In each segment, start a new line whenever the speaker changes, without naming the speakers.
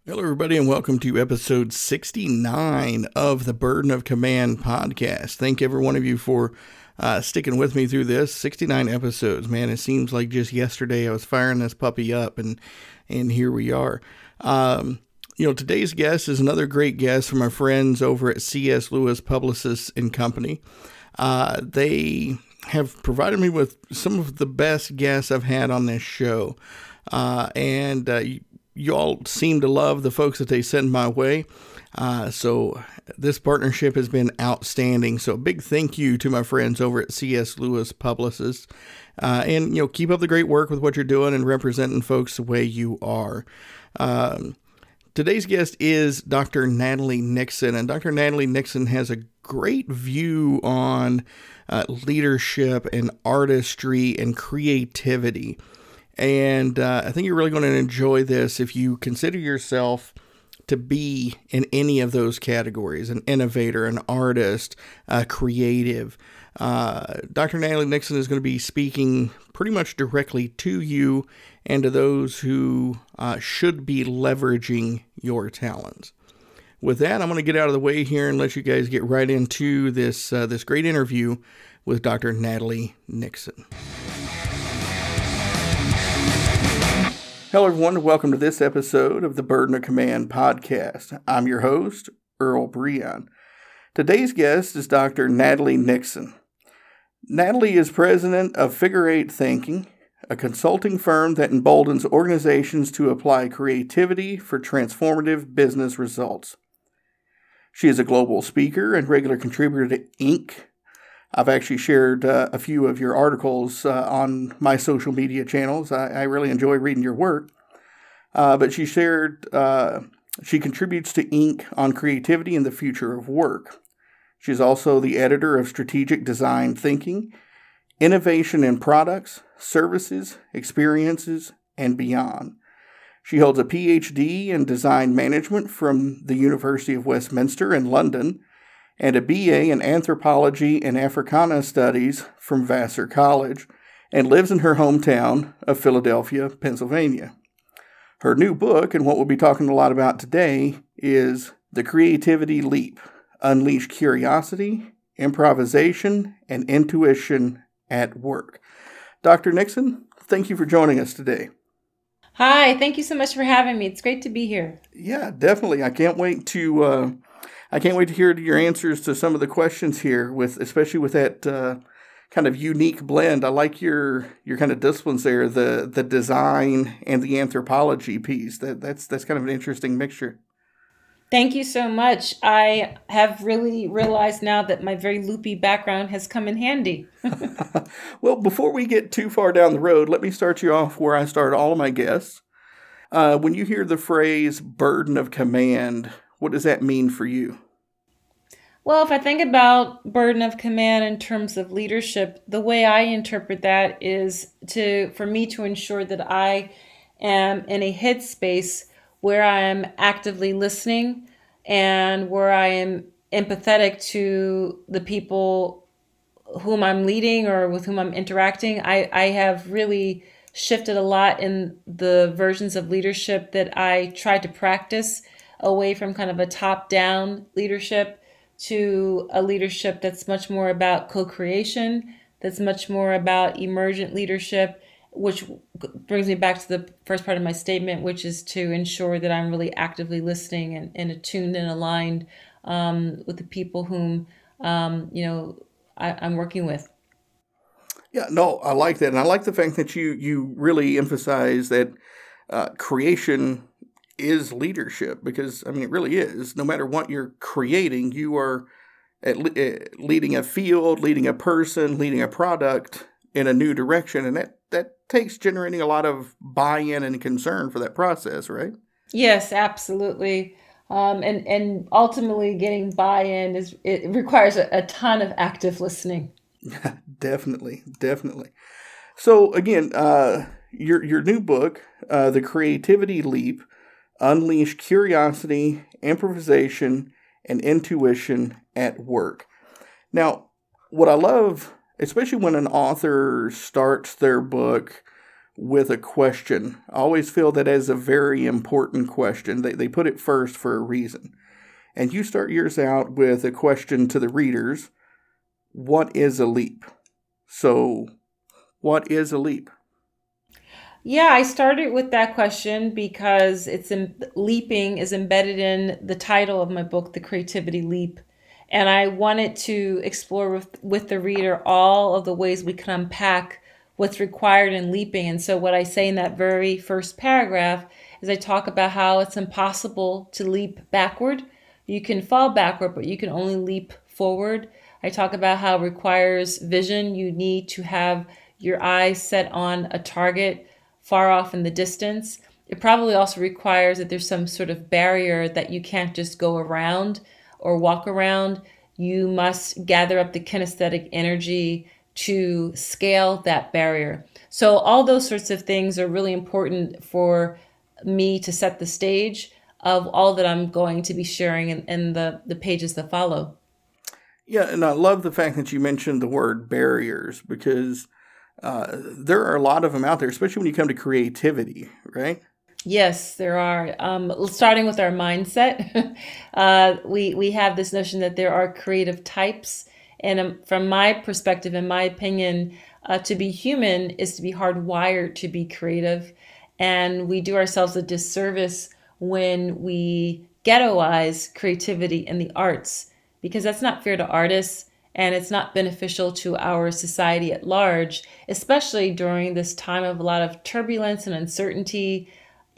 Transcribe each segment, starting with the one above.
Hello, everybody, and welcome to episode 69 of the Burden of Command podcast. Thank every one of you for sticking with me through this. 69 episodes, man. It seems like just yesterday I was firing this puppy up, and here we are. Today's guest is another great guest from our friends over at C.S. Lewis Publicists and Company. They have provided me with some of the best guests I've had on this show, you all seem to love the folks that they send my way. So this partnership has been outstanding. So a big thank you to my friends over at C.S. Lewis Publicists. Keep up the great work with what you're doing and representing folks the way you are. Today's guest is Dr. Natalie Nixon, and Dr. Natalie Nixon has a great view on leadership and artistry and creativity. And I think you're really going to enjoy this if you consider yourself to be in any of those categories: an innovator, an artist, creative. Dr. Natalie Nixon is going to be speaking pretty much directly to you and to those who should be leveraging your talents. With that, I'm going to get out of the way here and let you guys get right into this great interview with Dr. Natalie Nixon. Hello, everyone. Welcome to this episode of the Burden of Command podcast. I'm your host, Earl Breon. Today's guest is Dr. Natalie Nixon. Natalie is president of Figure Eight Thinking, a consulting firm that emboldens organizations to apply creativity for transformative business results. She is a global speaker and regular contributor to Inc. I've actually shared a few of your articles on my social media channels. I really enjoy reading your work. But she contributes to Inc. on creativity and the future of work. She's also the editor of Strategic Design Thinking, Innovation in Products, Services, Experiences, and Beyond. She holds a PhD in Design Management from the University of Westminster in London, and a BA in Anthropology and Africana Studies from Vassar College, and lives in her hometown of Philadelphia, Pennsylvania. Her new book, and what we'll be talking a lot about today, is The Creativity Leap: Unleash Curiosity, Improvisation, and Intuition at Work. Dr. Nixon, thank you for joining us today.
Hi, thank you so much for having me. It's great to be here.
Yeah, definitely. I can't wait to hear your answers to some of the questions here, especially with that kind of unique blend. I like your kind of disciplines there, the design and the anthropology piece. That's kind of an interesting mixture.
Thank you so much. I have really realized now that my very loopy background has come in handy.
Well, before we get too far down the road, let me start you off where I start all of my guests. When you hear the phrase burden of command, what does that mean for you?
Well, if I think about burden of command in terms of leadership, the way I interpret that is for me to ensure that I am in a headspace where I am actively listening and where I am empathetic to the people whom I'm leading or with whom I'm interacting. I have really shifted a lot in the versions of leadership that I try to practice, away from kind of a top-down leadership to a leadership that's much more about co-creation, that's much more about emergent leadership, which brings me back to the first part of my statement, which is to ensure that I'm really actively listening and attuned and aligned with the people whom I'm working with.
Yeah, no, I like that. And I like the fact that you really emphasize that creation is leadership, because, I mean, it really is. No matter what you're creating, you are leading a field, leading a person, leading a product in a new direction. And that takes generating a lot of buy-in and concern for that process, right?
Yes, absolutely. And ultimately getting buy-in it requires a ton of active listening.
Definitely. So again, your new book, The Creativity Leap: Unleash Curiosity, Improvisation, and Intuition at Work. Now, what I love, especially when an author starts their book with a question. I always feel that as a very important question. They put it first for a reason. And you start yours out with a question to the readers. What is a leap? So, what is a leap?
Yeah, I started with that question because leaping is embedded in the title of my book, The Creativity Leap. And I wanted to explore with the reader all of the ways we can unpack what's required in leaping. And so, what I say in that very first paragraph is I talk about how it's impossible to leap backward. You can fall backward, but you can only leap forward. I talk about how it requires vision. You need to have your eyes set on a target far off in the distance. It probably also requires that there's some sort of barrier that you can't just go around or walk around. You must gather up the kinesthetic energy to scale that barrier. So all those sorts of things are really important for me to set the stage of all that I'm going to be sharing in the pages that follow.
Yeah, and I love the fact that you mentioned the word barriers because there are a lot of them out there, especially when you come to creativity, right?
Yes, there are. Starting with our mindset, we have this notion that there are creative types, and from my perspective, in my opinion, to be human is to be hardwired to be creative, and we do ourselves a disservice when we ghettoize creativity in the arts because that's not fair to artists. And it's not beneficial to our society at large, especially during this time of a lot of turbulence and uncertainty.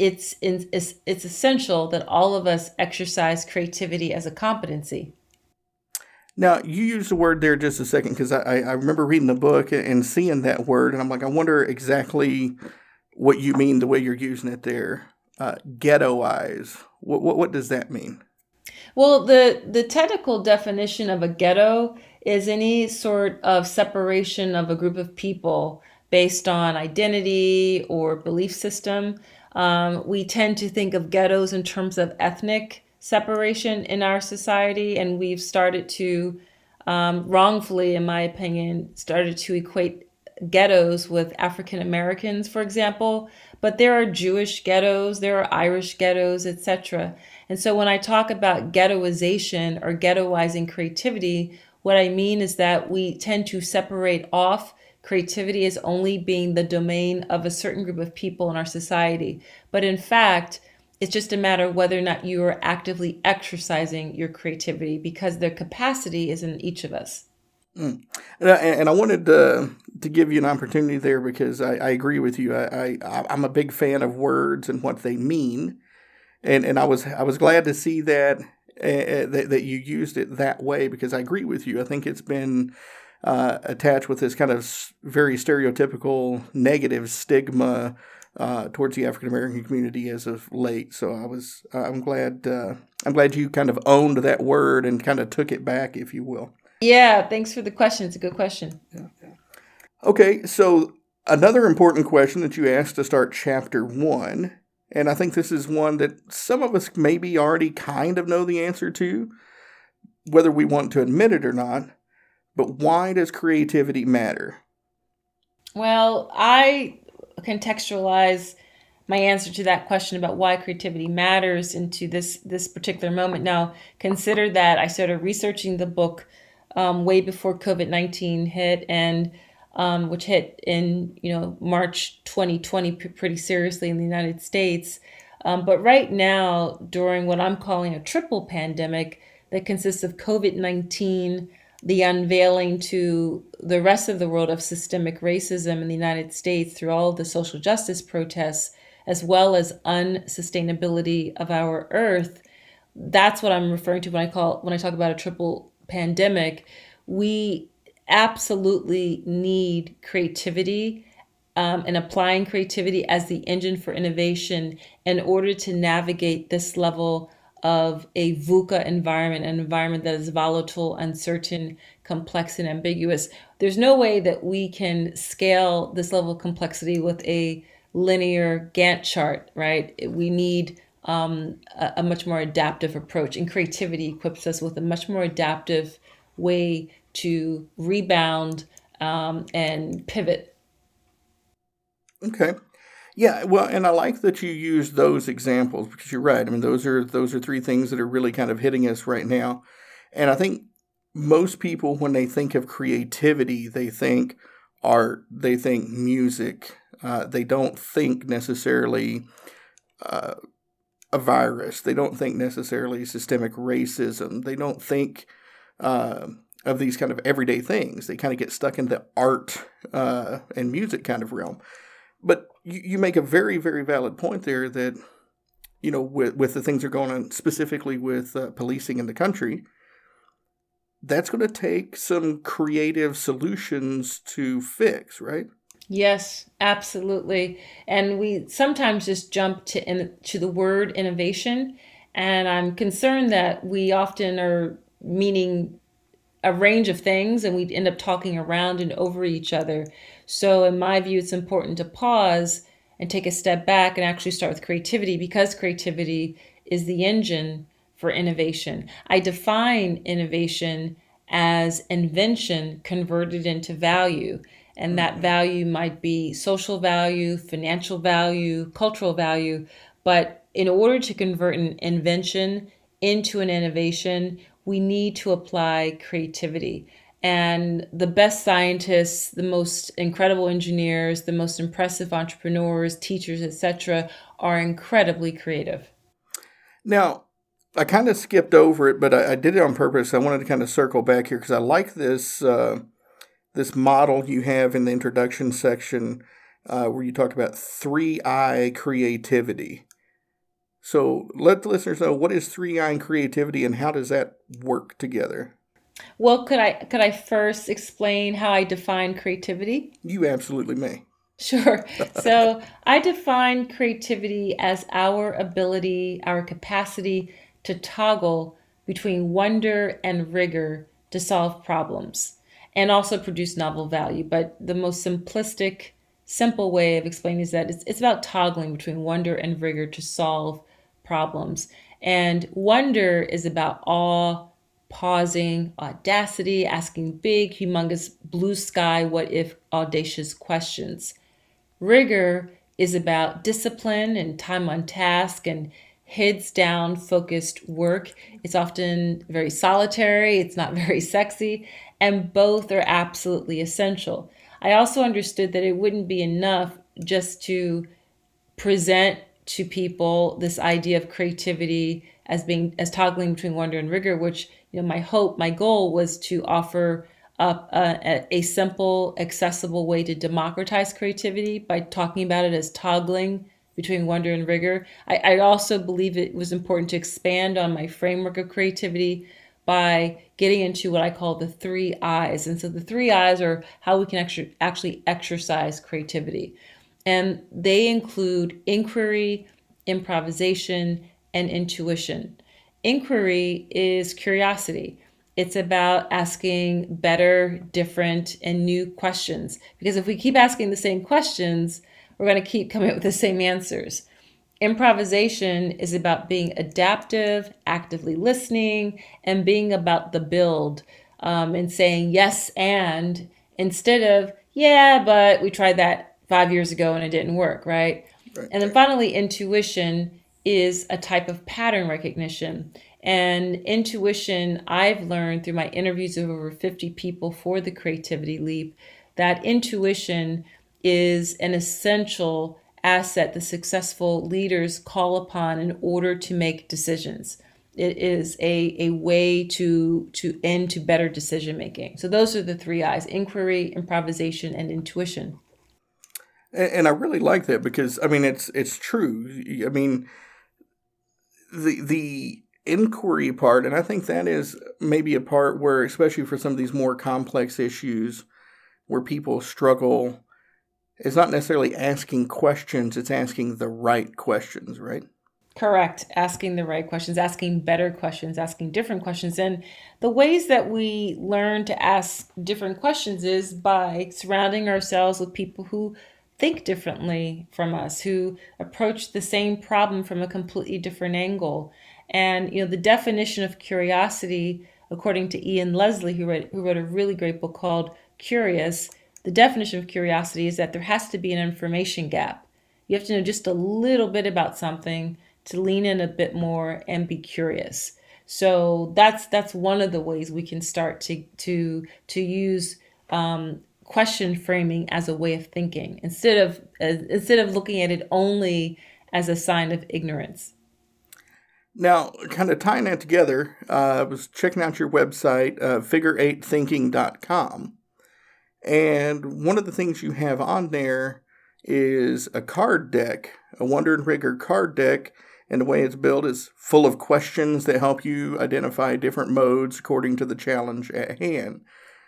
It's essential that all of us exercise creativity as a competency.
Now, you used the word there just a second because I remember reading the book and seeing that word, and I'm like, I wonder exactly what you mean the way you're using it there. Ghettoize. What does that mean?
Well, the technical definition of a ghetto is any sort of separation of a group of people based on identity or belief system. We tend to think of ghettos in terms of ethnic separation in our society, and we've started to, wrongfully, in my opinion, started to equate ghettos with African Americans, for example. But there are Jewish ghettos, there are Irish ghettos, etc. And so when I talk about ghettoization or ghettoizing creativity, what I mean is that we tend to separate off creativity as only being the domain of a certain group of people in our society. But in fact, it's just a matter of whether or not you are actively exercising your creativity because their capacity is in each of us.
And I wanted to give you an opportunity there because I agree with you. I'm a big fan of words and what they mean, and I was glad to see that you used it that way because I agree with you. I think it's been attached with this kind of very stereotypical negative stigma towards the African American community as of late. So I'm glad you kind of owned that word and kind of took it back, if you will.
Yeah, thanks for the question. It's a good question.
Okay, so another important question that you asked to start chapter 1, and I think this is one that some of us maybe already kind of know the answer to, whether we want to admit it or not, but why does creativity matter?
Well, I contextualize my answer to that question about why creativity matters into this particular moment. Now, consider that I started researching the book way before COVID-19 hit, and which hit in March 2020 pretty seriously in the United States. But right now, during what I'm calling a triple pandemic that consists of COVID-19, the unveiling to the rest of the world of systemic racism in the United States through all of the social justice protests, as well as unsustainability of our earth. That's what I'm referring to when I talk about a triple pandemic. We absolutely need creativity and applying creativity as the engine for innovation in order to navigate this level of a VUCA environment, an environment that is volatile, uncertain, complex, and ambiguous. There's no way that we can scale this level of complexity with a linear Gantt chart, right? We need a much more adaptive approach, and creativity equips us with a much more adaptive way to rebound and pivot.
Okay. Yeah, well, and I like that you use those examples because you're right. I mean, those are three things that are really kind of hitting us right now. And I think most people, when they think of creativity, they think art, they think music. They don't think necessarily uh, a virus. They don't think necessarily systemic racism. They don't think uh, of these kind of everyday things. They kind of get stuck in the art and music kind of realm. But you make a very, very valid point there that, with the things that are going on specifically with policing in the country, that's going to take some creative solutions to fix, right?
Yes, absolutely. And we sometimes just jump to the word innovation, and I'm concerned that we often are meaning a range of things and we end up talking around and over each other. So, in my view, it's important to pause and take a step back and actually start with creativity because creativity is the engine for innovation. I define innovation as invention converted into value. And that
Mm-hmm.
value might be social value, financial value, cultural value. But in order to convert an invention into an innovation, we need to apply creativity. And the best scientists, the most incredible engineers, the most impressive entrepreneurs, teachers, etc., are incredibly creative.
Now, I kind of skipped over it, but I did it on purpose. I wanted to kind of circle back here because I like this model you have in the introduction section where you talk about 3I creativity. So let the listeners know, what is 3I creativity and how does that work together?
Well, could I first explain how I define creativity?
You absolutely may.
Sure. So I define creativity as our ability, our capacity to toggle between wonder and rigor to solve problems and also produce novel value. But the most simplistic, simple way of explaining is that it's about toggling between wonder and rigor to solve problems. And wonder is about awe, pausing, audacity, asking big, humongous, blue sky, what if audacious questions. Rigor is about discipline and time on task and heads down focused work. It's often very solitary, it's not very sexy, and both are absolutely essential. I also understood that it wouldn't be enough just to present to people this idea of creativity as toggling between wonder and rigor, which my goal was to offer up a simple, accessible way to democratize creativity by talking about it as toggling between wonder and rigor. I also believe it was important to expand on my framework of creativity by getting into what I call the 3 I's. And so the 3 I's are how we can actually exercise creativity. And they include inquiry, improvisation, and intuition. Inquiry is curiosity. It's about asking better, different, and new questions. Because if we keep asking the same questions, we're going to keep coming up with the same answers. Improvisation is about being adaptive, actively listening, and being about the build and saying yes and instead of, yeah, but we tried that 5 years ago and it didn't work, right?
Right.
And then finally, intuition is a type of pattern recognition. And intuition, I've learned through my interviews of over 50 people for the Creativity Leap, that intuition is an essential asset the successful leaders call upon in order to make decisions. It is a way to end to better decision making. So those are the 3 I's: inquiry, improvisation, and intuition.
And I really like that because I mean it's true. I mean the inquiry part, and I think that is maybe a part where, especially for some of these more complex issues, where people struggle, it's not necessarily asking questions; it's asking the right questions, right?
Correct. Asking the right questions, asking better questions, asking different questions. And the ways that we learn to ask different questions is by surrounding ourselves with people who think differently from us, who approach the same problem from a completely different angle. And the definition of curiosity, according to Ian Leslie, who wrote a really great book called Curious, the definition of curiosity is that there has to be an information gap. You have to know just a little bit about something to lean in a bit more and be curious. So that's one of the ways we can start to use question framing as a way of thinking instead of looking at it only as a sign of ignorance.
Now, kind of tying that together, I was checking out your website, figure8thinking.com. And one of the things you have on there is a card deck, a Wonder and Rigor card deck. And the way it's built is full of questions that help you identify different modes according to the challenge at hand.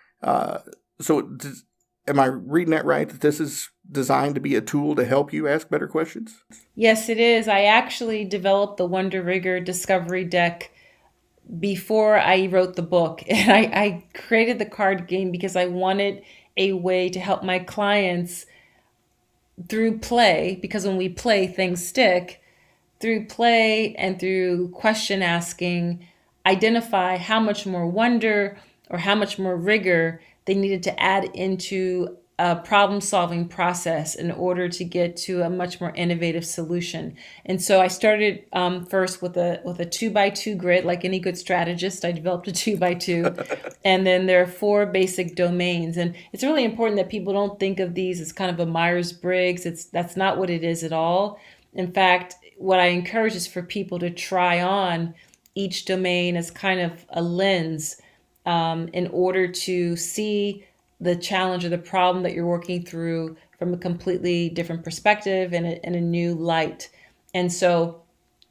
Am I reading that right, that this is designed to be a tool to help you ask better questions?
Yes, it is. I actually developed the Wonder Rigor Discovery Deck before I wrote the book. And I created the card game because I wanted a way to help my clients through play, because when we play, things stick, through play and through question asking, identify how much more wonder or how much more rigor they needed to add into a problem solving process in order to get to a much more innovative solution. And so I started first with a 2x2 grid. Like any good strategist, I developed a 2x2. And then there are 4 basic domains. And it's really important that people don't think of these as kind of a Myers-Briggs. That's not what it is at all. In fact, what I encourage is for people to try on each domain as kind of a lens in order to see the challenge or the problem that you're working through from a completely different perspective and a new light. And so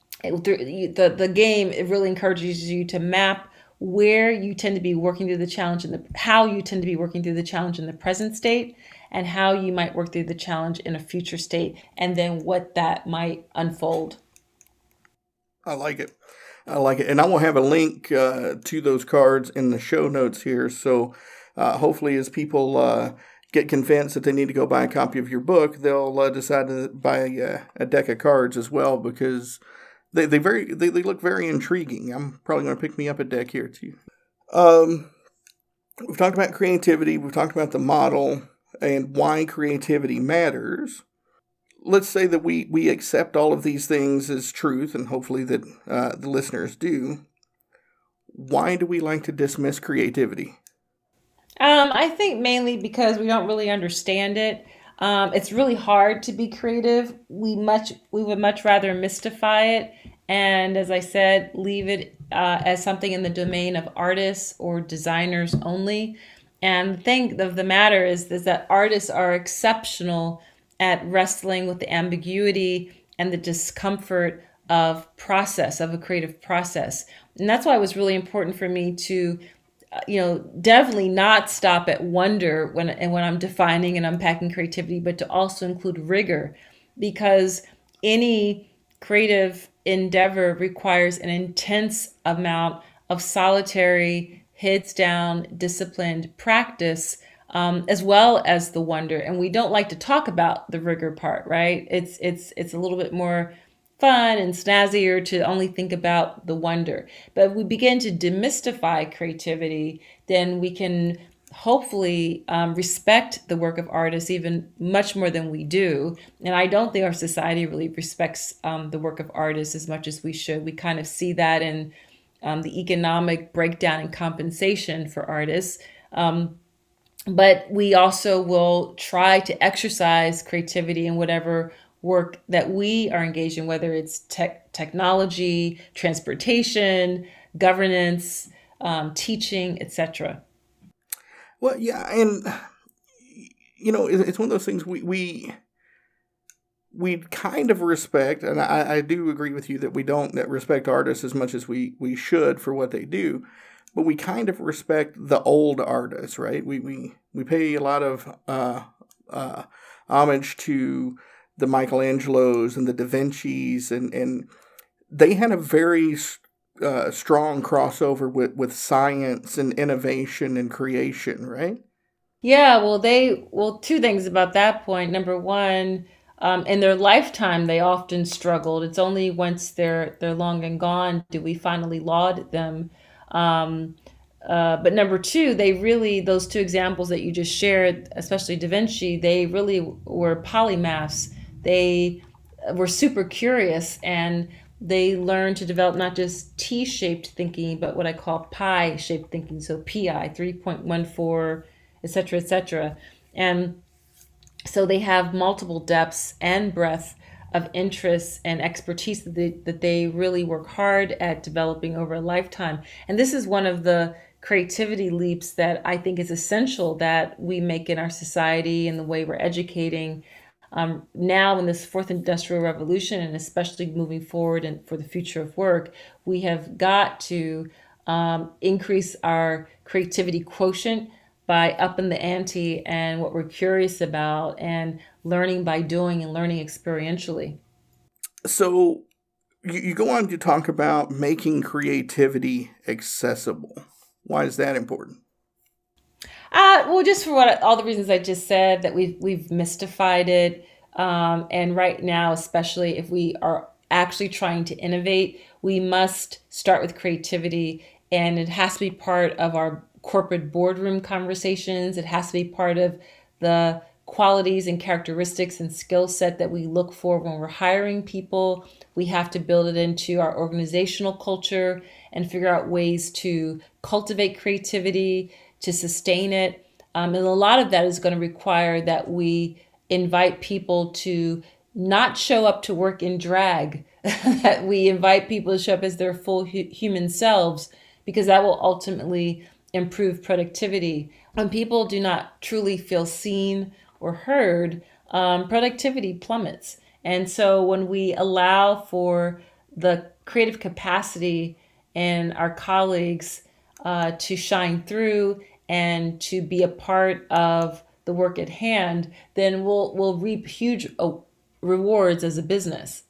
the game, it really encourages you to map where you tend to be working through the challenge and how you tend to be working through the challenge in the present state, and how you might work through the challenge in a future state, and then what that might unfold.
I like it. And I will have a link to those cards in the show notes here. So hopefully as people get convinced that they need to go buy a copy of your book, they'll decide to buy a deck of cards as well, because they look very intriguing. I'm probably going to pick me up a deck here too. We've talked about creativity. We've talked about the model and why creativity matters. Let's say that we accept all of these things as truth, and hopefully that the listeners do. Why do we like to dismiss creativity?
I think mainly because we don't really understand it. It's really hard to be creative. We would much rather mystify it, and as I said, leave it as something in the domain of artists or designers only. And the thing of the matter is that artists are exceptional at wrestling with the ambiguity and the discomfort of a creative process. And that's why it was really important for me to, definitely not stop at wonder when I'm defining and unpacking creativity, but to also include rigor, because any creative endeavor requires an intense amount of solitary, heads down, disciplined practice, as well as the wonder. And we don't like to talk about the rigor part, right? It's a little bit more fun and snazzier to only think about the wonder. But if we begin to demystify creativity, then we can hopefully respect the work of artists even much more than we do. And I don't think our society really respects the work of artists as much as we should. We kind of see that in the economic breakdown and compensation for artists. But we also will try to exercise creativity in whatever work that we are engaged in, whether it's technology, transportation, governance, teaching, etc.
Well, yeah, and it's one of those things we kind of respect, and I do agree with you that we don't respect artists as much as we should for what they do, but we kind of respect the old artists, right? We pay a lot of homage to the Michelangelos and the Da Vincis, and they had a very strong crossover with science and innovation and creation, right?
Yeah, well, two things about that point. Number one, in their lifetime, they often struggled. It's only once they're long and gone do we finally laud them. But number two, those two examples that you just shared, especially Da Vinci, they really were polymaths. they were super curious, and they learned to develop not just T-shaped thinking, but what I call pi-shaped thinking. So PI, 3.14, et cetera, et cetera. And so they have multiple depths and breadth of interests and expertise that they really work hard at developing over a lifetime. And this is one of the creativity leaps that I think is essential that we make in our society and the way we're educating now in this fourth industrial revolution, and especially moving forward and for the future of work. We have got to increase our creativity quotient by upping the ante and what we're curious about, and learning by doing and learning experientially.
So you go on to talk about making creativity accessible. Why is that important?
Well, just for all the reasons I just said, that we've mystified it, and right now, especially if we are actually trying to innovate, we must start with creativity, and it has to be part of our corporate boardroom conversations. It has to be part of the qualities and characteristics and skill set that we look for when we're hiring people. We have to build it into our organizational culture and figure out ways to cultivate creativity, to sustain it. And a lot of that is going to require that we invite people to not show up to work in drag, that we invite people to show up as their full human selves, because that will ultimately improve productivity. When people do not truly feel seen or heard, productivity plummets. And so when we allow for the creative capacity in our colleagues to shine through and to be a part of the work at hand, then we'll reap huge rewards as a business.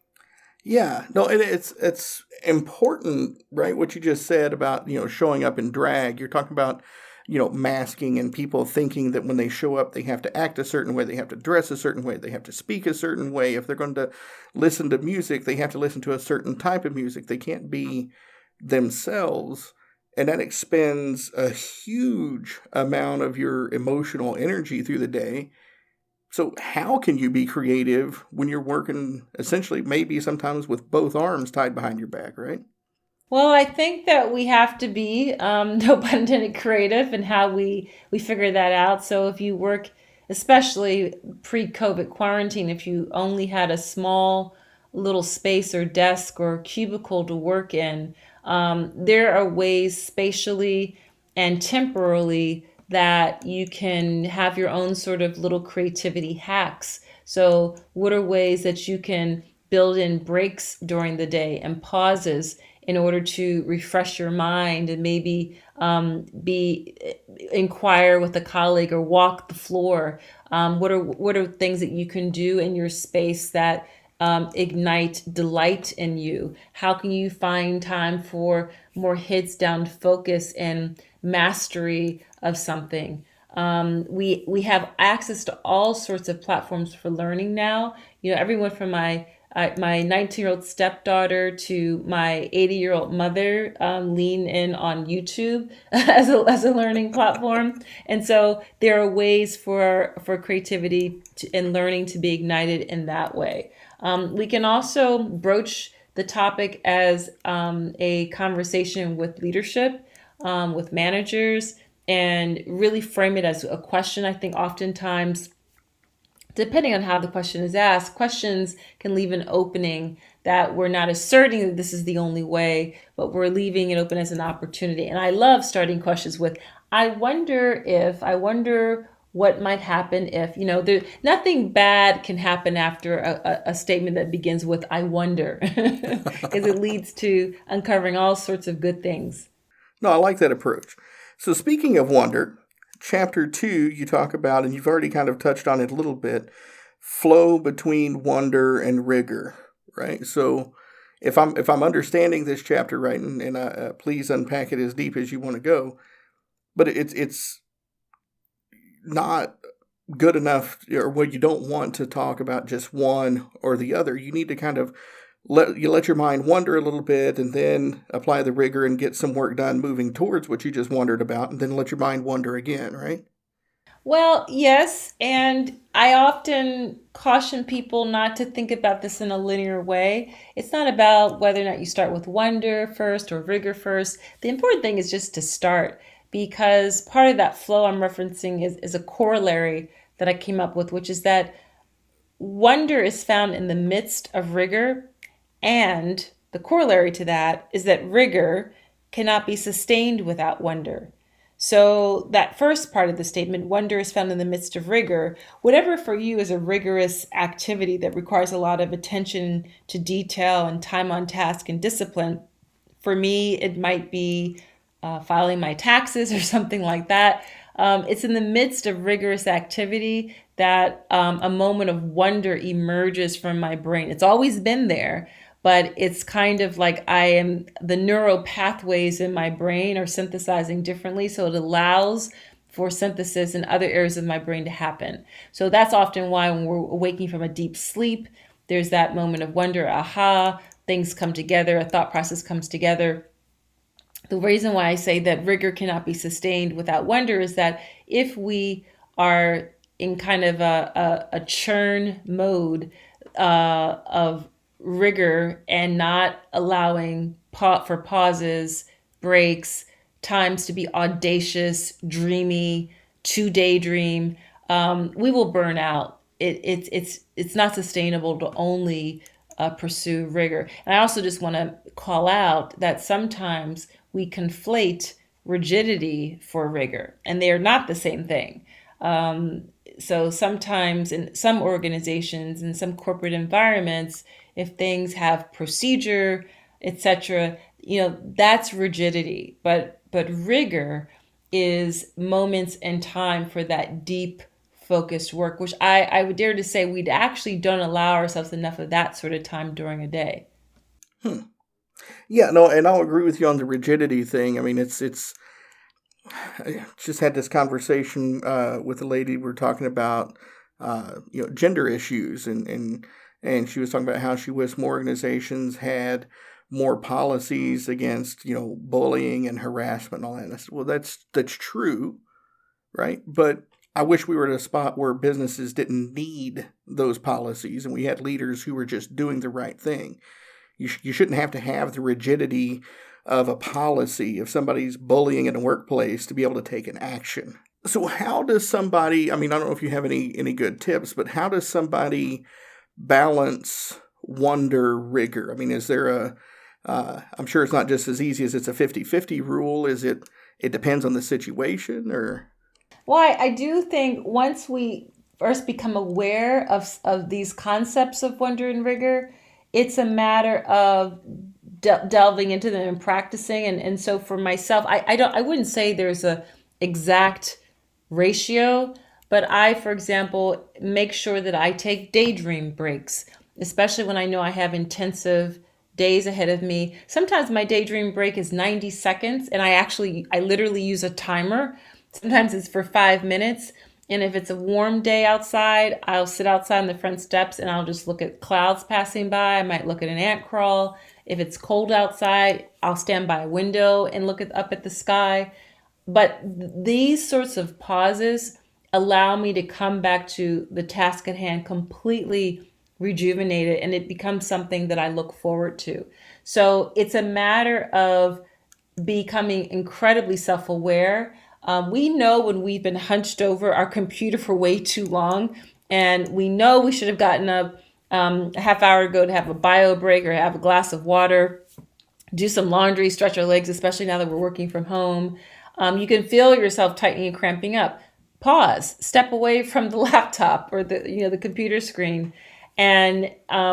Yeah, no, it's important, right? What you just said about, showing up in drag. You're talking about, masking and people thinking that when they show up, they have to act a certain way, they have to dress a certain way, they have to speak a certain way. If they're going to listen to music, they have to listen to a certain type of music. They can't be themselves. And that expends a huge amount of your emotional energy through the day. So how can you be creative when you're working essentially maybe sometimes with both arms tied behind your back, right?
Well, I think that we have to be, no pun intended, creative in how we figure that out. So if you work, especially pre-COVID quarantine, if you only had a small little space or desk or cubicle to work in, there are ways spatially and temporally that you can have your own sort of little creativity hacks. So what are ways that you can build in breaks during the day and pauses in order to refresh your mind, and maybe be inquire with a colleague or walk the floor? What are things that you can do in your space that ignite delight in you? How can you find time for more heads down focus and mastery of something? We have access to all sorts of platforms for learning now. Everyone from my 19-year-old stepdaughter to my 80-year-old mother lean in on YouTube as a learning platform. And so there are ways for creativity and learning to be ignited in that way. We can also broach the topic as a conversation with leadership, with managers, and really frame it as a question. I think oftentimes, depending on how the question is asked, questions can leave an opening that we're not asserting that this is the only way, but we're leaving it open as an opportunity. And I love starting questions with, I wonder what might happen if, nothing bad can happen after a statement that begins with, I wonder, because it leads to uncovering all sorts of good things.
No, I like that approach. So speaking of wonder, Chapter 2, you talk about, and you've already kind of touched on it a little bit, flow between wonder and rigor, right? So if I'm understanding this chapter right, and please unpack it as deep as you want to go, but it's not good enough, or what you don't want to talk about just one or the other. You need to kind of let your mind wander a little bit, and then apply the rigor and get some work done moving towards what you just wondered about, and then let your mind wander again, right?
Well, yes, and I often caution people not to think about this in a linear way. It's not about whether or not you start with wonder first or rigor first. The important thing is just to start, because part of that flow I'm referencing is a corollary that I came up with, which is that wonder is found in the midst of rigor, and the corollary to that is that rigor cannot be sustained without wonder. So, that first part of the statement, wonder is found in the midst of rigor, whatever for you is a rigorous activity that requires a lot of attention to detail and time on task and discipline, for me, it might be filing my taxes or something like that. It's in the midst of rigorous activity that a moment of wonder emerges from my brain. It's always been there, but it's kind of like the neural pathways in my brain are synthesizing differently. So it allows for synthesis in other areas of my brain to happen. So that's often why when we're awaking from a deep sleep, there's that moment of wonder, aha, things come together, a thought process comes together. The reason why I say that rigor cannot be sustained without wonder is that if we are in kind of a churn mode of rigor and not allowing for pauses, breaks, times to be audacious, dreamy, to daydream, we will burn out. It's not sustainable to only pursue rigor. And I also just want to call out that sometimes we conflate rigidity for rigor, and they are not the same thing. So sometimes in some organizations, in some corporate environments, if things have procedure, etc., that's rigidity. But rigor is moments and time for that deep focused work, which I would dare to say we actually don't allow ourselves enough of that sort of time during a day.
Hmm. Yeah, no, and I'll agree with you on the rigidity thing. I mean, it's. I just had this conversation with a lady. We were talking about gender issues, and she was talking about how she wished more organizations had more policies against bullying and harassment and all that. And I said, well, that's true, right? But I wish we were at a spot where businesses didn't need those policies and we had leaders who were just doing the right thing. You shouldn't have to have the rigidity of a policy if somebody's bullying in a workplace to be able to take an action. So how does somebody, I mean, I don't know if you have any good tips, but how does somebody balance wonder rigor? I mean, is there I'm sure it's not just as easy as it's a 50-50 rule. It depends on the situation or?
Well, I do think once we first become aware of these concepts of wonder and rigor, it's a matter of delving into them and practicing. And so for myself, I wouldn't say there's a exact ratio, but I, for example, make sure that I take daydream breaks, especially when I know I have intensive days ahead of me. Sometimes my daydream break is 90 seconds, and I literally use a timer. Sometimes it's for 5 minutes. And if it's a warm day outside, I'll sit outside on the front steps and I'll just look at clouds passing by. I might look at an ant crawl. If it's cold outside, I'll stand by a window and look up at the sky. But these sorts of pauses allow me to come back to the task at hand completely rejuvenated, and it becomes something that I look forward to. So it's a matter of becoming incredibly self-aware. We know when we've been hunched over our computer for way too long, and we know we should have gotten up a half hour ago to have a bio break or have a glass of water, do some laundry, stretch our legs, especially now that we're working from home. You can feel yourself tightening and cramping up. Pause, step away from the laptop or the computer screen, and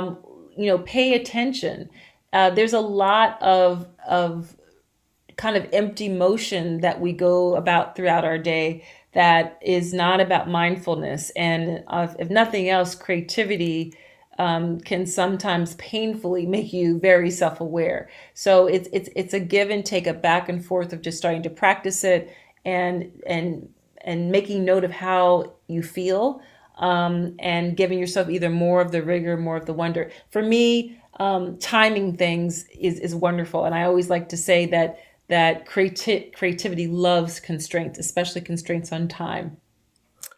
pay attention. There's a lot of kind of empty motion that we go about throughout our day that is not about mindfulness. And if nothing else, creativity can sometimes painfully make you very self-aware. So it's a give and take, a back and forth of just starting to practice it and making note of how you feel, and giving yourself either more of the rigor, more of the wonder. For me, timing things is wonderful, and I always like to say that creativity loves constraints, especially constraints on time.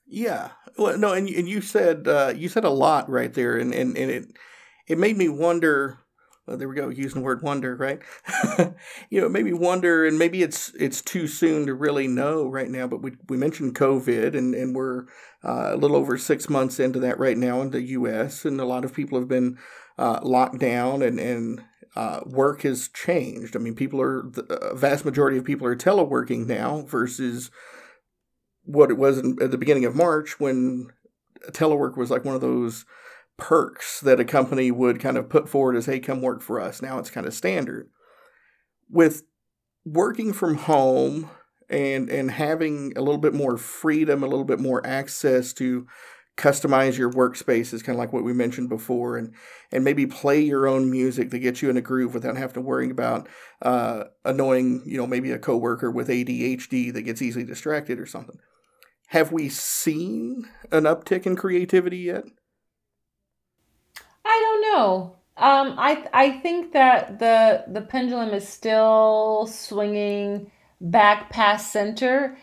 Yeah. Well, no, and you said a lot right there, and it made me wonder. Well, there we go, using the word wonder, right? It made me wonder, and maybe it's too soon to really know right now. But we mentioned COVID, and we're a little over 6 months into that right now in the U.S., and a lot of people have been locked down, and work has changed. I mean, a vast majority of people are teleworking now versus what it was at the beginning of March when telework was like one of those perks that a company would kind of put forward as, hey, come work for us. Now it's kind of standard. With working from home and having a little bit more freedom, a little bit more access to customize your workspace is kind of like what we mentioned before, and maybe play your own music to get you in a groove without having to worry about annoying, maybe a coworker with ADHD that gets easily distracted or something. Have we seen an uptick in creativity yet?
I don't know. I think that the pendulum is still swinging back past center.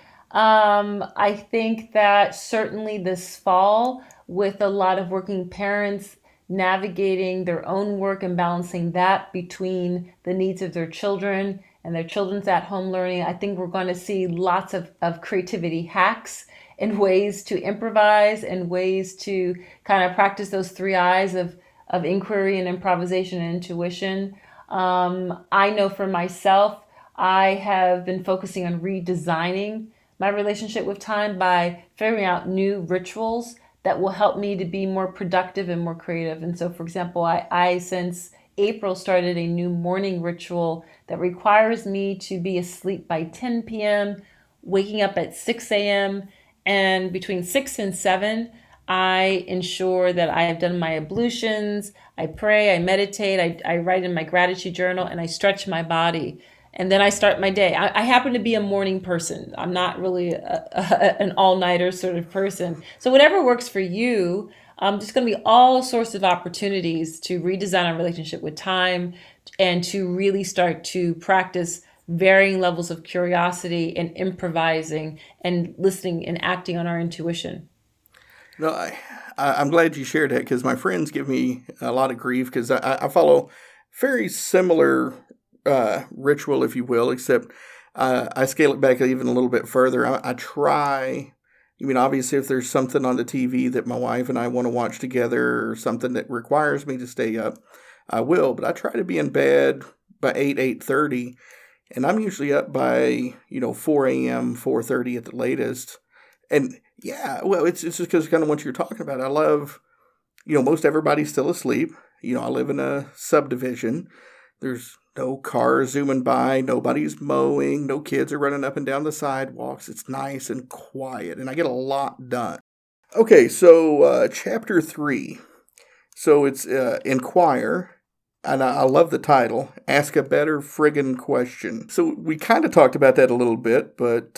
I think that certainly this fall, with a lot of working parents navigating their own work and balancing that between the needs of their children and their children's at home learning, I think we're going to see lots of creativity hacks and ways to improvise and ways to kind of practice those three eyes of inquiry and improvisation and intuition. I know for myself, I have been focusing on redesigning my relationship with time by figuring out new rituals that will help me to be more productive and more creative. And so, for example, I since April started a new morning ritual that requires me to be asleep by 10 p.m., waking up at 6 a.m., and between 6 and 7, I ensure that I have done my ablutions, I pray, I meditate, I write in my gratitude journal, and I stretch my body. And then I start my day. I happen to be a morning person. I'm not really an all-nighter sort of person. So whatever works for you, there's going to be all sorts of opportunities to redesign our relationship with time and to really start to practice varying levels of curiosity and improvising and listening and acting on our intuition.
No, I'm glad you shared that because my friends give me a lot of grief because I follow very similar ritual, if you will, except I scale it back even a little bit further. I try. I mean, obviously, if there's something on the TV that my wife and I want to watch together or something that requires me to stay up, I will. But I try to be in bed by 8:30, and I'm usually up by 4 a.m., 4:30 at the latest. And yeah, well, it's just because kind of what you're talking about. I love, most everybody's still asleep. I live in a subdivision. There's no cars zooming by, nobody's mowing, no kids are running up and down the sidewalks. It's nice and quiet, and I get a lot done. Okay, so chapter 3. So it's Inquire, and I love the title, Ask a Better Friggin' Question. So we kind of talked about that a little bit, but,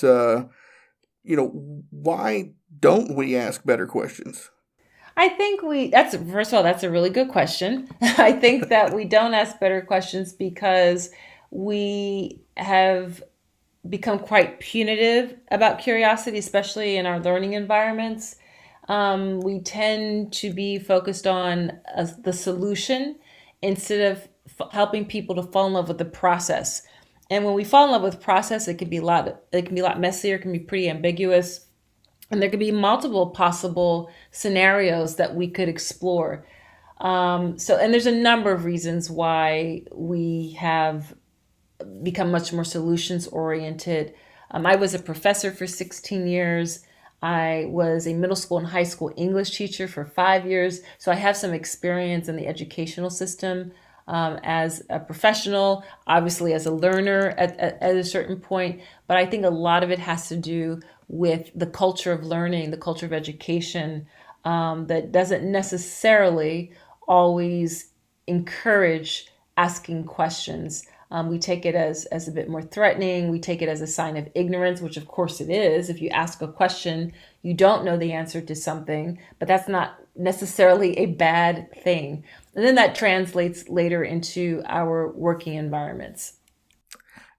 why don't we ask better questions?
I think first of all, that's a really good question. I think that we don't ask better questions because we have become quite punitive about curiosity, especially in our learning environments. We tend to be focused on the solution instead of helping people to fall in love with the process. And when we fall in love with process, it can be a lot messier, it can be pretty ambiguous, and there could be multiple possible scenarios that we could explore. And there's a number of reasons why we have become much more solutions oriented. I was a professor for 16 years. I was a middle school and high school English teacher for 5 years. So I have some experience in the educational system as a professional, obviously as a learner at a certain point. But I think a lot of it has to do with the culture of learning, the culture of education that doesn't necessarily always encourage asking questions. We take it as a bit more threatening. We take it as a sign of ignorance, which of course it is. If you ask a question, you don't know the answer to something, but that's not necessarily a bad thing. And then that translates later into our working environments.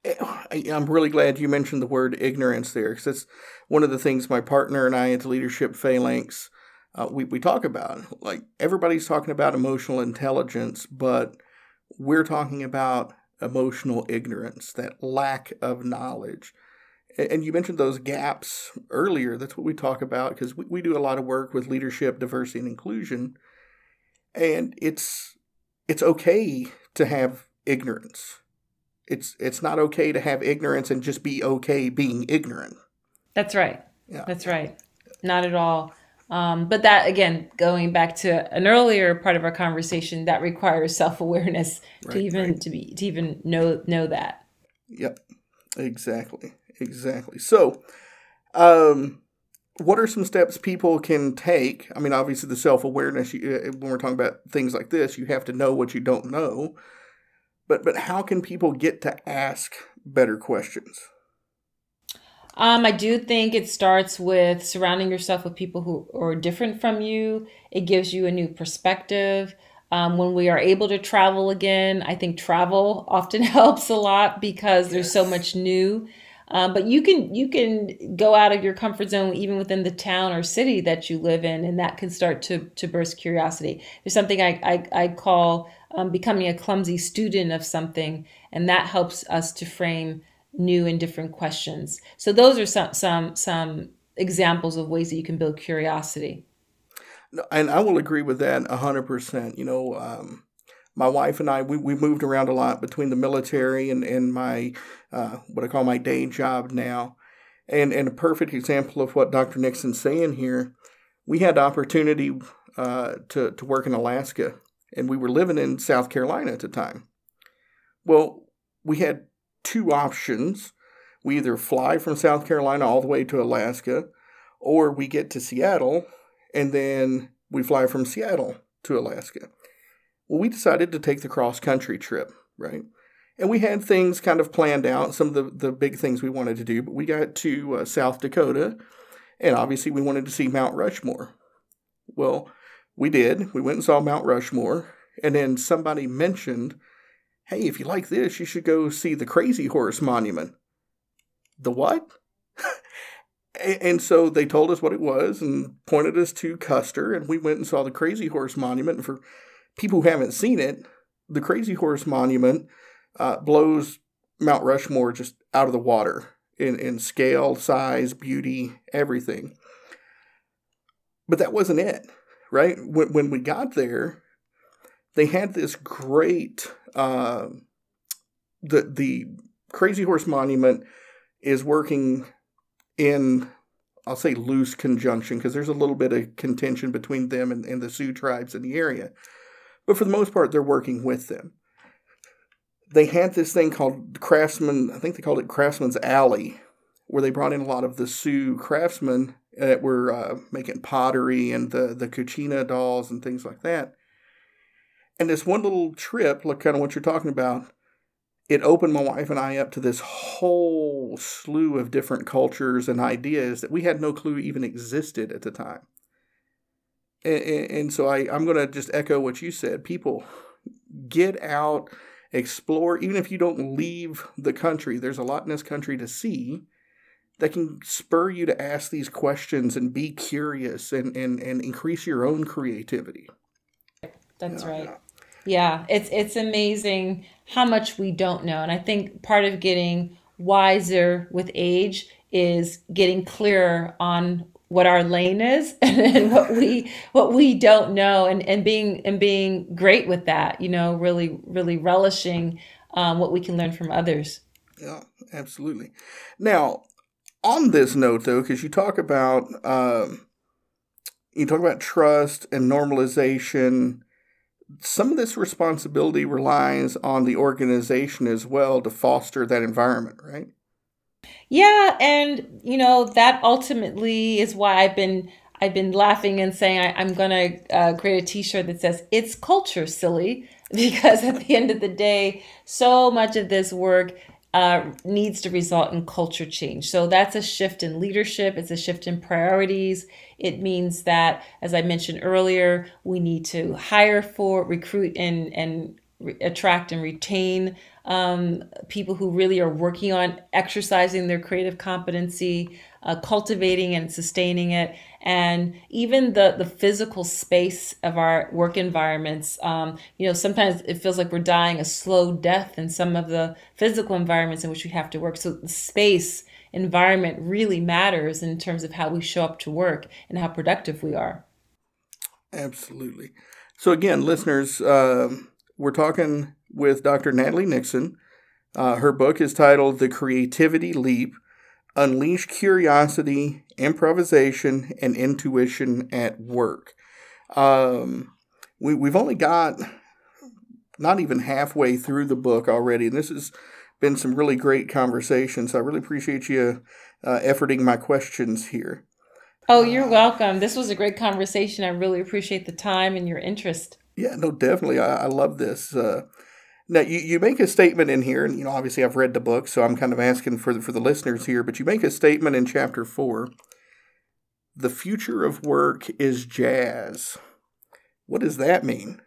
I'm really glad you mentioned the word ignorance there, because that's one of the things my partner and I at the Leadership Phalanx, we talk about. Like, everybody's talking about emotional intelligence, but we're talking about emotional ignorance, that lack of knowledge. And you mentioned those gaps earlier. That's what we talk about, because we do a lot of work with leadership, diversity, and inclusion. And it's okay to have ignorance. It's not okay to have ignorance and just be okay being ignorant.
That's right.
Yeah.
That's right. Not at all. But that, again, going back to an earlier part of our conversation, that requires self-awareness to even know that.
Yep. Exactly. So, what are some steps people can take? I mean, obviously, the self-awareness, when we're talking about things like this, you have to know what you don't know. But how can people get to ask better questions?
I do think it starts with surrounding yourself with people who are different from you. It gives you a new perspective. When we are able to travel again, I think travel often helps a lot because there's so much new. But you can go out of your comfort zone even within the town or city that you live in, and that can start to burst curiosity. There's something I call becoming a clumsy student of something, and that helps us to frame new and different questions. So those are some examples of ways that you can build curiosity.
No, and I will agree with that 100%. My wife and I, we moved around a lot between the military and my, what I call my day job now. And a perfect example of what Dr. Nixon's saying here, we had the opportunity to work in Alaska, and we were living in South Carolina at the time. Well, we had two options. We either fly from South Carolina all the way to Alaska, or we get to Seattle, and then we fly from Seattle to Alaska. Well, we decided to take the cross-country trip, right? And we had things kind of planned out, some of the big things we wanted to do, but we got to South Dakota, and obviously we wanted to see Mount Rushmore. Well, we did. We went and saw Mount Rushmore, and then somebody mentioned, hey, if you like this, you should go see the Crazy Horse Monument. The what? And so they told us what it was and pointed us to Custer, and we went and saw the Crazy Horse Monument. And for people who haven't seen it, the Crazy Horse Monument blows Mount Rushmore just out of the water in scale, size, beauty, everything. But that wasn't it, right? When we got there, they had this great, the Crazy Horse Monument is working in, I'll say, loose conjunction, because there's a little bit of contention between them and the Sioux tribes in the area. But for the most part, they're working with them. They had this thing called Craftsman, I think they called it Craftsman's Alley, where they brought in a lot of the Sioux craftsmen that were making pottery and the Cucina dolls and things like that. And this one little trip, like kind of what you're talking about, it opened my wife and I up to this whole slew of different cultures and ideas that we had no clue even existed at the time. And so I'm going to just echo what you said. People, get out, explore. Even if you don't leave the country, there's a lot in this country to see that can spur you to ask these questions and be curious and increase your own creativity.
That's right. Yeah, it's amazing how much we don't know. And I think part of getting wiser with age is getting clearer on what our lane is and what we don't know, and being great with that, really relishing what we can learn from others.
Yeah, absolutely. Now, on this note though, because you talk about trust and normalization, some of this responsibility relies on the organization as well to foster that environment, right?
Yeah, and that ultimately is why I've been laughing and saying I'm gonna create a T-shirt that says "It's culture, silly," because at the end of the day, so much of this work needs to result in culture change. So that's a shift in leadership. It's a shift in priorities. It means that, as I mentioned earlier, we need to hire for, recruit, and attract and retain people who really are working on exercising their creative competency, cultivating and sustaining it, and even the physical space of our work environments. Sometimes it feels like we're dying a slow death in some of the physical environments in which we have to work. So the space environment really matters in terms of how we show up to work and how productive we are.
Absolutely. So again, listeners, we're talking with Dr. Natalie Nixon. Her book is titled The Creativity Leap: Unleash Curiosity, Improvisation, and Intuition at Work. We've only got not even halfway through the book already, and this has been some really great conversations. I really appreciate you efforting my questions here.
Oh, you're welcome. This was a great conversation. I really appreciate the time and your interest.
Yeah, no, definitely. I love this. Now, you make a statement in here, and obviously I've read the book, so I'm kind of asking for the listeners here, but you make a statement in chapter 4. The future of work is jazz. What does that mean?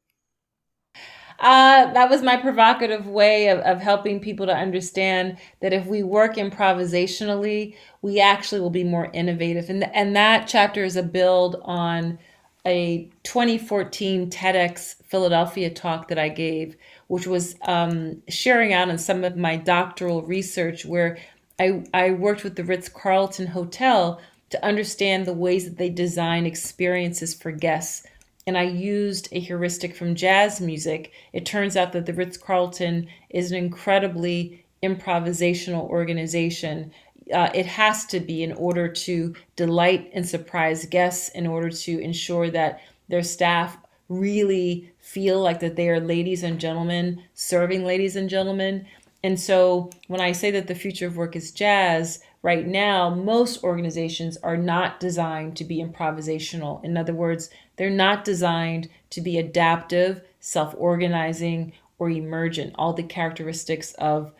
That was my provocative way of helping people to understand that if we work improvisationally, we actually will be more innovative. And that chapter is a build on a 2014 TEDx Philadelphia talk that I gave, which was sharing out on some of my doctoral research where I worked with the Ritz-Carlton Hotel to understand the ways that they design experiences for guests. And I used a heuristic from jazz music. It turns out that the Ritz-Carlton is an incredibly improvisational organization. It has to be in order to delight and surprise guests, in order to ensure that their staff really feel like that they are ladies and gentlemen serving ladies and gentlemen. And so when I say that the future of work is jazz, right now, most organizations are not designed to be improvisational. In other words, they're not designed to be adaptive, self-organizing, or emergent, all the characteristics of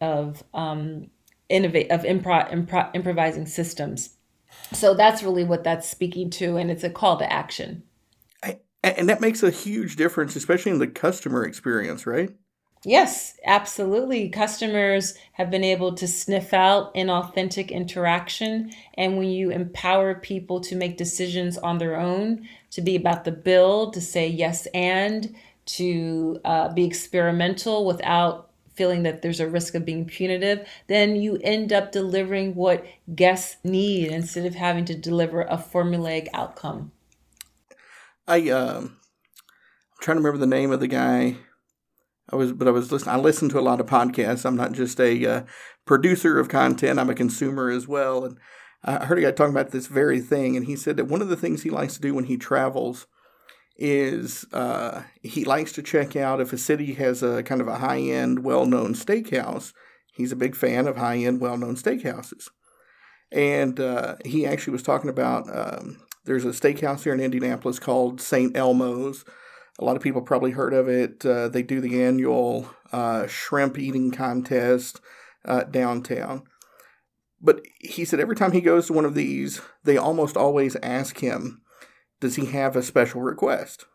improvising systems. So that's really what that's speaking to, and it's a call to action.
And that makes a huge difference, especially in the customer experience, right?
Yes, absolutely. Customers have been able to sniff out inauthentic interaction. And when you empower people to make decisions on their own, to be about the bill, to say yes and, to be experimental without feeling that there's a risk of being punitive, then you end up delivering what guests need instead of having to deliver a formulaic outcome.
I'm trying to remember the name of the guy. I was listening. I listen to a lot of podcasts. I'm not just a producer of content. I'm a consumer as well. And I heard a guy talking about this very thing, and he said that one of the things he likes to do when he travels is he likes to check out if a city has a kind of a high-end, well-known steakhouse. He's a big fan of high-end, well-known steakhouses. And he actually was talking about there's a steakhouse here in Indianapolis called St. Elmo's. A lot of people probably heard of it. They do the annual shrimp eating contest downtown. But he said every time he goes to one of these, they almost always ask him, does he have a special request?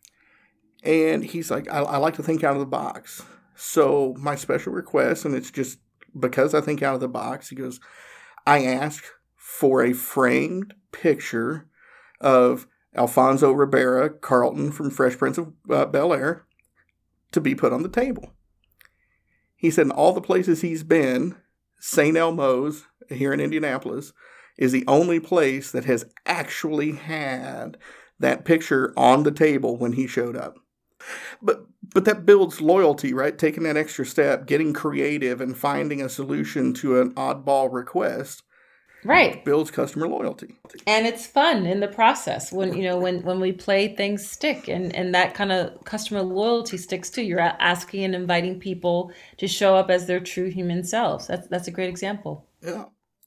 And he's like, I like to think out of the box. So my special request, and it's just because I think out of the box, he goes, I ask for a framed picture of Alfonso Ribeira, Carlton from Fresh Prince of Bel-Air, to be put on the table. He said in all the places he's been, St. Elmo's here in Indianapolis is the only place that has actually had that picture on the table when he showed up. But that builds loyalty, right? Taking that extra step, getting creative, and finding a solution to an oddball request.
Right.
Builds customer loyalty.
And it's fun in the process when we play, things stick, and that kind of customer loyalty sticks too. You're asking and inviting people to show up as their true human selves. That's a great example.
Yeah.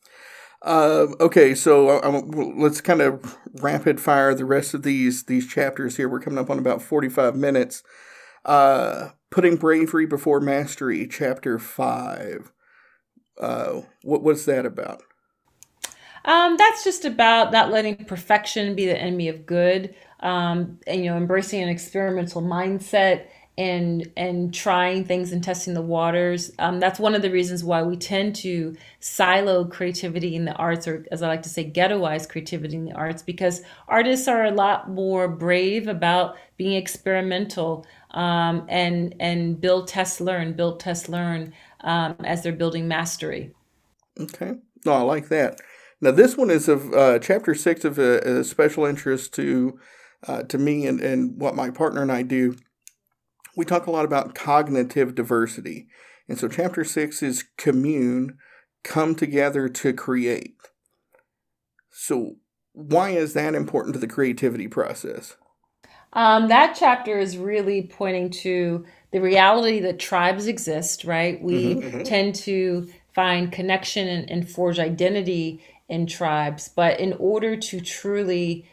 Okay, so let's kind of rapid fire the rest of these chapters here. We're coming up on about 45 minutes. Putting bravery before mastery, chapter 5. What's that about?
That's just about not letting perfection be the enemy of good, and embracing an experimental mindset and trying things and testing the waters. That's one of the reasons why we tend to silo creativity in the arts, or as I like to say, ghettoize creativity in the arts, because artists are a lot more brave about being experimental, and build, test, learn, as they're building mastery.
Okay. No, I like that. Now, this one is of chapter 6 of a special interest to me and what my partner and I do. We talk a lot about cognitive diversity. And so chapter 6 is commune, come together to create. So why is that important to the creativity process?
That chapter is really pointing to the reality that tribes exist, right? We tend to find connection and forge identity in tribes, but in order to truly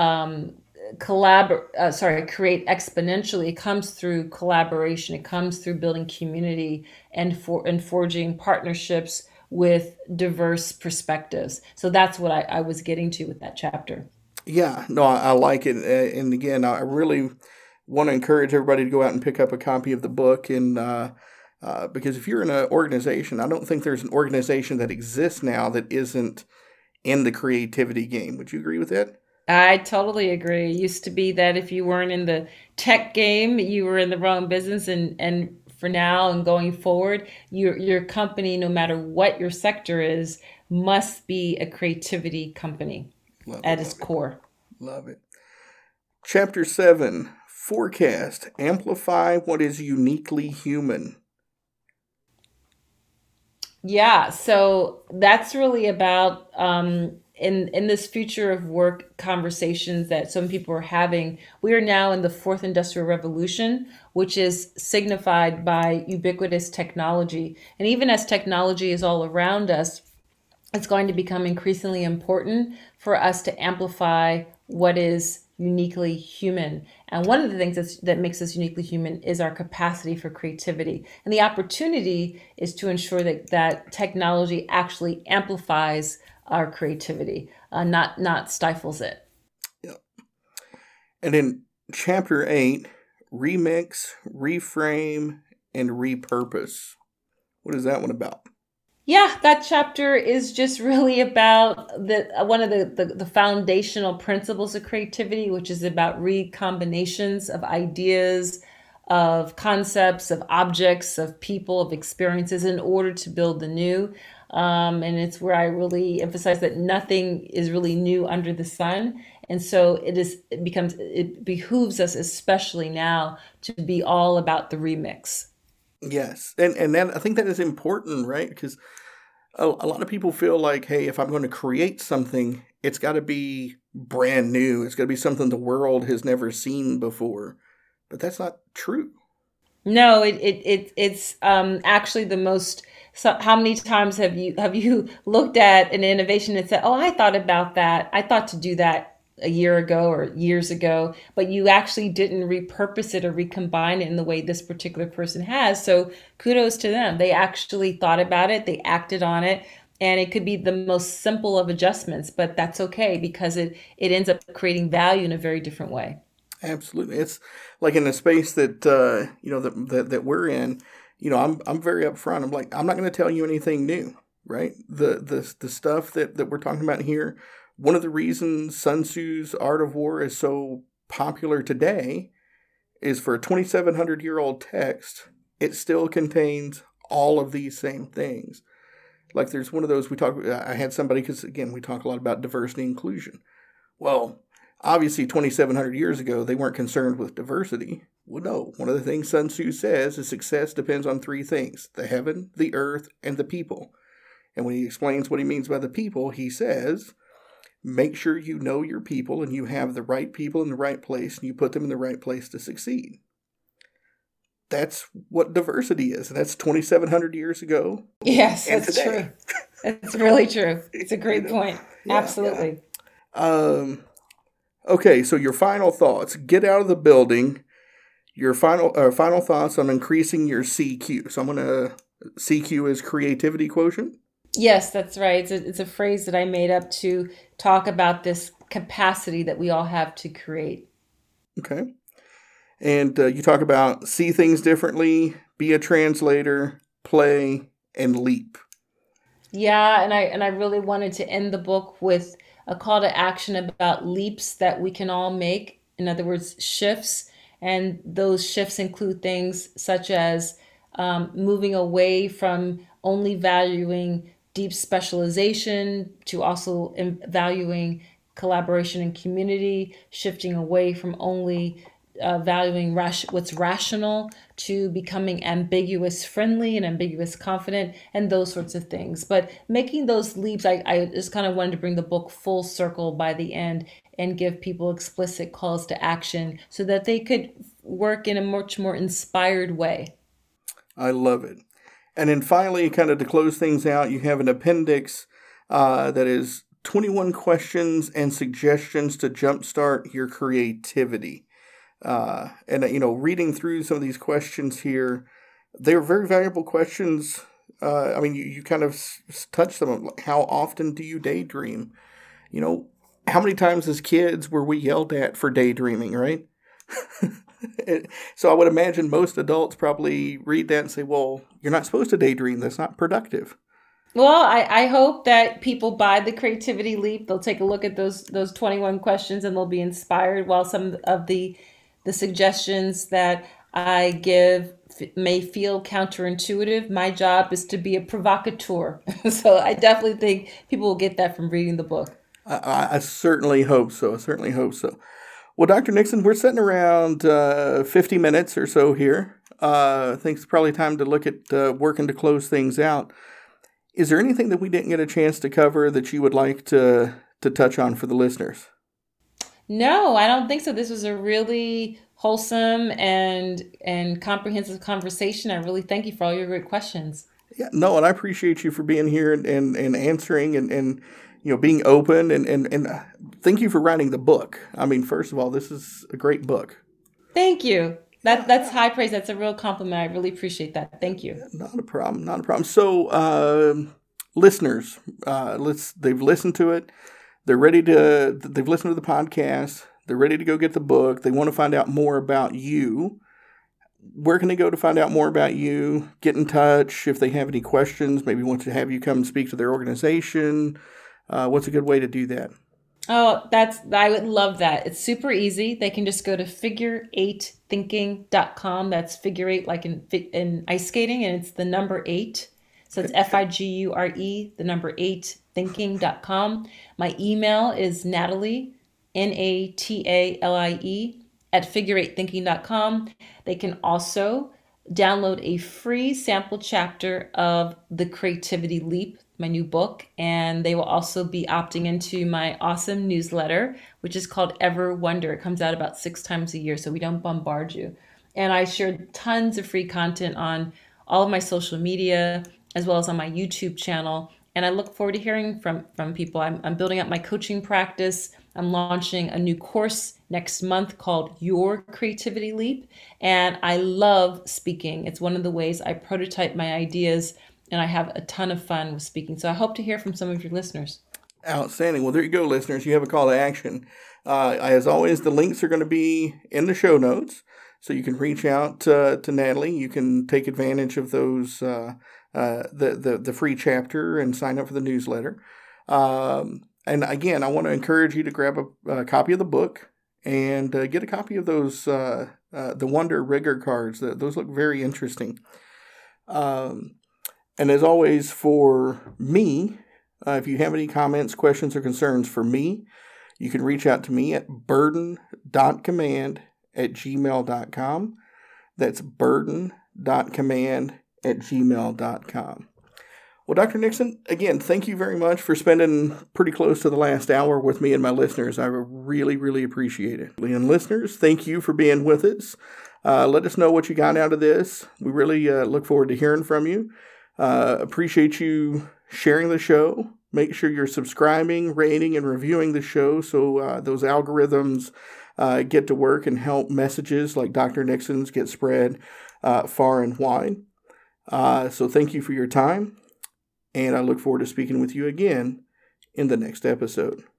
create exponentially, it comes through collaboration. It comes through building community and forging partnerships with diverse perspectives. So that's what I was getting to with that chapter.
Yeah, no, I like it. And again, I really want to encourage everybody to go out and pick up a copy of the book. And because if you're in an organization, I don't think there's an organization that exists now that isn't in the creativity game. Would you agree with that?
I totally agree. It used to be that if you weren't in the tech game, you were in the wrong business, and for now and going forward, your company, no matter what your sector is, must be a creativity company
Love it,
at its
love it,
core.
love it. Chapter 7, forecast, amplify what is uniquely human.
Yeah, so that's really about, in this future of work conversations that some people are having. We are now in the fourth industrial revolution, which is signified by ubiquitous technology. And even as technology is all around us, it's going to become increasingly important for us to amplify what is uniquely human. And one of the things that makes us uniquely human is our capacity for creativity. And the opportunity is to ensure that technology actually amplifies our creativity, not stifles it.
Yeah. And in chapter 8, remix, reframe, and repurpose. What is that one about?
Yeah, that chapter is just really about the one of the foundational principles of creativity, which is about recombinations of ideas, of concepts, of objects, of people, of experiences in order to build the new. And it's where I really emphasize that nothing is really new under the sun. And so it behooves us, especially now, to be all about the remix.
Yes. And that, I think that is important, right? Because a lot of people feel like, hey, if I'm going to create something, it's got to be brand new. It's got to be something the world has never seen before. But that's not true.
No, it's actually the most. So how many times have you looked at an innovation and said, "Oh, I thought about that. I thought to do that a year ago or years ago," but you actually didn't repurpose it or recombine it in the way this particular person has. So kudos to them. They actually thought about it. They acted on it. And it could be the most simple of adjustments, but that's okay because it ends up creating value in a very different way.
Absolutely. It's like in the space that that we're in, I'm very upfront. I'm like, I'm not going to tell you anything new, right? The stuff that we're talking about here, one of the reasons Sun Tzu's Art of War is so popular today is for a 2,700-year-old text, it still contains all of these same things. Like there's one of those I had somebody, because again, we talk a lot about diversity and inclusion. Well, obviously 2,700 years ago, they weren't concerned with diversity. Well, no. One of the things Sun Tzu says is success depends on three things: the heaven, the earth, and the people. And when he explains what he means by the people, he says, make sure you know your people and you have the right people in the right place and you put them in the right place to succeed. That's what diversity is. And that's 2,700 years ago
Yes,
and
that's
today.
true. It's really true. It's a
you
great
know,
point.
yeah, yeah.
Absolutely.
Um, okay, so your final thoughts. Get out of the building. Your final thoughts on increasing your CQ. So I'm gonna CQ is creativity quotient.
Yes, that's right. It's a phrase that I made up to talk about this capacity that we all have to create.
Okay. And you talk about see things differently, be a translator, play, and leap.
Yeah, and I really wanted to end the book with a call to action about leaps that we can all make. In other words, shifts, and those shifts include things such as moving away from only valuing deep specialization to also valuing collaboration and community, shifting away from only valuing what's rational to becoming ambiguous friendly and ambiguous confident and those sorts of things. But making those leaps, I just kind of wanted to bring the book full circle by the end and give people explicit calls to action so that they could work in a much more inspired way.
I love it. And then finally, kind of to close things out, you have an appendix that is 21 questions and suggestions to jumpstart your creativity. And, reading through some of these questions here, they're very valuable questions. You kind of touched them. How often do you daydream? How many times as kids were we yelled at for daydreaming, right? So I would imagine most adults probably read that and say, well, you're not supposed to daydream. That's not productive.
Well, I hope that people buy the Creativity Leap. They'll take a look at those 21 questions and they'll be inspired, while some of the suggestions that I give may feel counterintuitive. My job is to be a provocateur. So I definitely think people will get that from reading the book.
I certainly hope so. Well, Dr. Nixon, we're sitting around 50 minutes or so here. I think it's probably time to look at working to close things out. Is there anything that we didn't get a chance to cover that you would like to touch on for the listeners?
No, I don't think so. This was a really wholesome and comprehensive conversation. I really thank you for all your great questions.
Yeah, no, and I appreciate you for being here and answering and being open and thank you for writing the book. I mean, first of all, this is a great book.
Thank you. That's high praise. That's a real compliment. I really appreciate that. Thank you.
Not a problem. So, listeners, they've listened to it. They've listened to the podcast. They're ready to go get the book. They want to find out more about you. Where can they go to find out more about you? Get in touch if they have any questions, maybe want to have you come speak to their organization. What's a good way to do that?
Oh, I would love that. It's super easy. They can just go to figure8thinking.com. That's figure eight like in ice skating, and it's the number 8. So it's FIGURE, the number 8, thinking.com. My email is Natalie, NATALIE, at figure8thinking.com. They can also download a free sample chapter of The Creativity Leap, my new book, and they will also be opting into my awesome newsletter, which is called Ever Wonder. It comes out about 6 times a year, so we don't bombard you. And I share tons of free content on all of my social media, as well as on my YouTube channel. And I look forward to hearing from people. I'm building up my coaching practice. I'm launching a new course next month called Your Creativity Leap. And I love speaking. It's one of the ways I prototype my ideas, and I have a ton of fun with speaking. So I hope to hear from some of your listeners.
Outstanding. Well, there you go, listeners. You have a call to action. As always, the links are going to be in the show notes, so you can reach out to Natalie. You can take advantage of those the free chapter and sign up for the newsletter. And again, I want to encourage you to grab a copy of the book and get a copy of those the Wonder Rigor cards. Those look very interesting. And as always, for me, if you have any comments, questions, or concerns for me, you can reach out to me at burden.command@gmail.com. That's burden.command@gmail.com. Well, Dr. Nixon, again, thank you very much for spending pretty close to the last hour with me and my listeners. I really, really appreciate it. And listeners, thank you for being with us. Let us know what you got out of this. We really look forward to hearing from you. Appreciate you sharing the show. Make sure you're subscribing, rating, and reviewing the show so those algorithms get to work and help messages like Dr. Nixon's get spread far and wide. So thank you for your time, and I look forward to speaking with you again in the next episode.